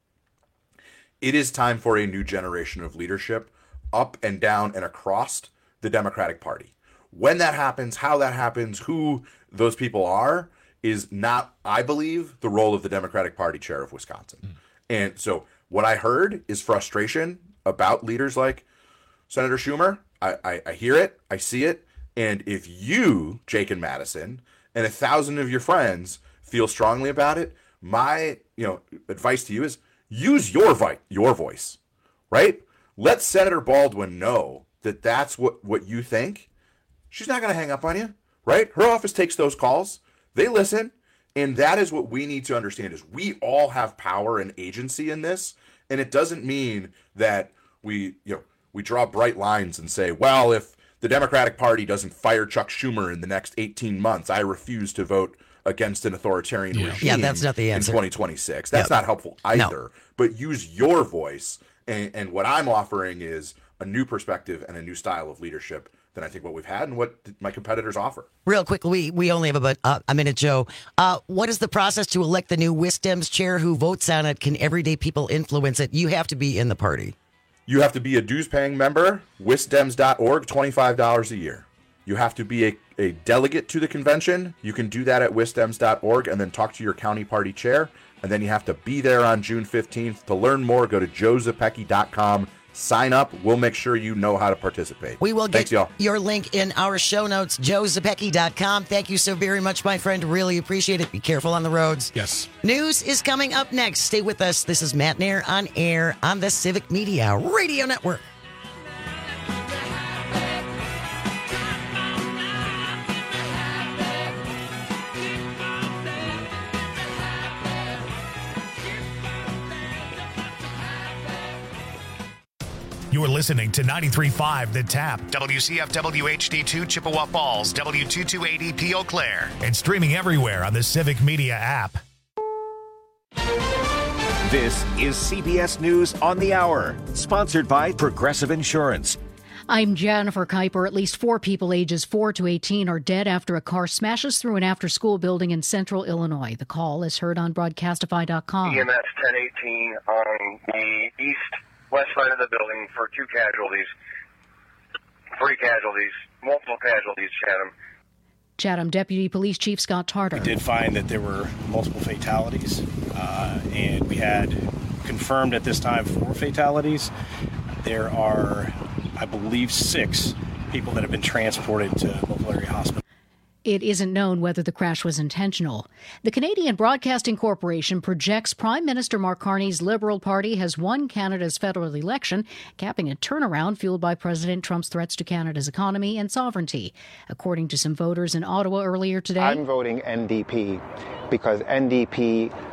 It is time for a new generation of leadership up and down and across the Democratic Party. When that happens, how that happens, who those people are, is not, I believe, the role of the Democratic Party chair of Wisconsin. And so what I heard is frustration about leaders like Senator Schumer. I hear it. I see it. And if you, Jake and Madison, and 1,000 of your friends feel strongly about it, my advice to you is use your voice, right? Let Senator Baldwin know that that's what you think. She's not going to hang up on you, right? Her office takes those calls. They listen. And that is what we need to understand is we all have power and agency in this. And it doesn't mean that we draw bright lines and say, well, if the Democratic Party doesn't fire Chuck Schumer in the next 18 months, I refuse to vote against an authoritarian regime. Yeah, that's not the answer. In 2026. That's not helpful either. No. But use your voice. And what I'm offering is a new perspective and a new style of leadership than I think what we've had and what my competitors offer. Real quick, we only have about a minute, Joe. What is the process to elect the new WisDems chair? Who votes on it? Can everyday people influence it? You have to be in the party. You have to be a dues-paying member, wisdems.org, $25 a year. You have to be a delegate to the convention. You can do that at wisdems.org and then talk to your county party chair. And then you have to be there on June 15th. To learn more, go to joezapecki.com. Sign up. We'll make sure you know how to participate. We will get your link in our show notes, joezapecki.com. Thank you so very much, my friend. Really appreciate it. Be careful on the roads. Yes. News is coming up next. Stay with us. This is Matt Nair on air on the Civic Media Radio Network. You're listening to 93.5 The Tap, WCFW HD2 Chippewa Falls, W2280P Eau Claire, and streaming everywhere on the Civic Media app. This is CBS News on the Hour, sponsored by Progressive Insurance. I'm Jennifer Kuiper. At least 4 people ages 4 to 18 are dead after a car smashes through an after-school building in central Illinois. The call is heard on Broadcastify.com. EMS 1018 on the east-west side of the building for 2 casualties. 3 casualties, multiple casualties, Chatham. Chatham Deputy Police Chief Scott Tarter. We did find that there were multiple fatalities, and we had confirmed at this time 4 fatalities. There are, I believe, 6 people that have been transported to local area hospital. It isn't known whether the crash was intentional. The Canadian Broadcasting Corporation projects Prime Minister Mark Carney's Liberal Party has won Canada's federal election, capping a turnaround fueled by President Trump's threats to Canada's economy and sovereignty. According to some voters in Ottawa earlier today, I'm voting NDP because NDP